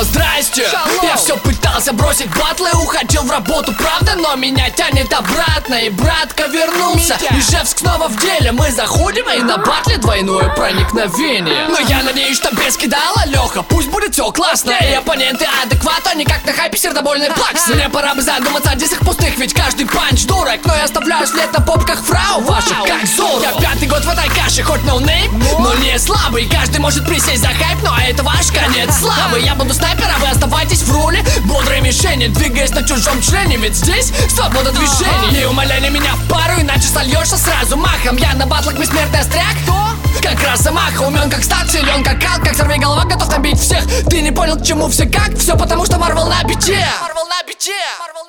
снова здрасте. Я все пытался бросить батлы, уходил в работу, правда, но меня тянет обратно. И братка вернулся, Ижевск снова в деле. Мы заходим, и на батле двойное проникновение. Но я надеюсь, что без кидала, Леха, пусть будет все классно. И оппоненты адекватно, не как на хайпе сердобольный плакс. Мне пора бы задуматься о дисках пустых, ведь каждый панч дурак. Но я оставляю след на попках фрау ваших, как Зоро. Я пятый год в этой каше, хоть ноунейм, но не слабый. Каждый может присесть за хайп, но это ваш конец славы. Я буду снайпер, а вы оставайтесь в руле бодрой мишени, двигаясь на чужом члене, ведь здесь свобода движений. Не умоляй меня в пару, иначе сольешься сразу махом. Я на батлах бессмертный остряк, как Росомаха. Умен как стат, силен как кал, как сорви голова, готов набить всех. Ты не понял, к чему все как? Все потому, что Марвел на бите.